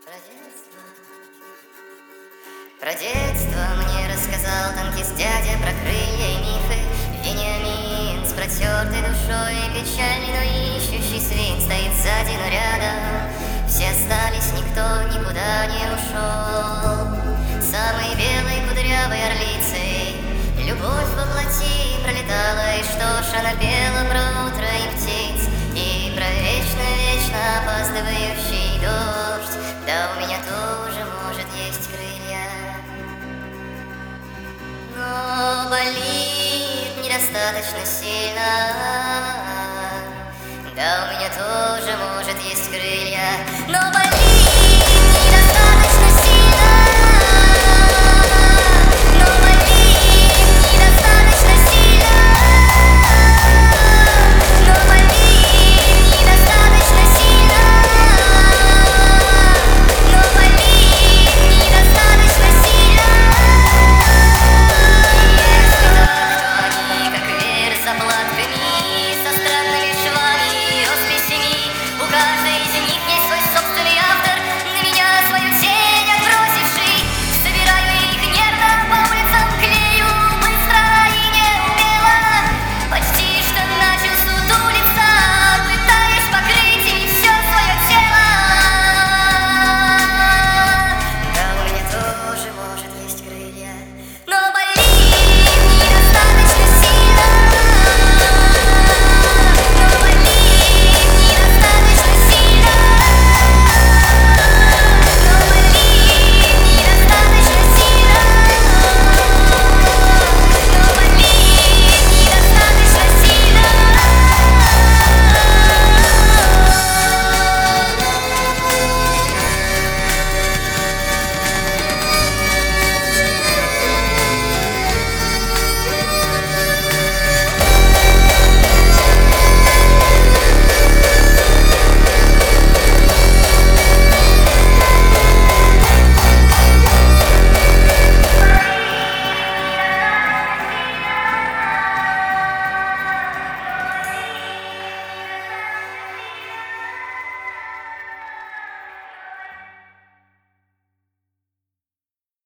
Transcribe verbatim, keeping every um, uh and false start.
Про детство. Про детство мне рассказал танкист дядя, про крылья и мифы. Вениамин с протертой душой, печальный, но ищущий свин стоит сзади, но рядом. Все остались, никто никуда не ушел. Самой белой кудрявой орлицей любовь воплоти пролетала, и что ж она пела про утро и птиц, и про вечно-вечно опаздывающий дождь. Да у меня тоже, может, есть крылья, но болит недостаточно сильно. Да у меня тоже, может, есть крылья,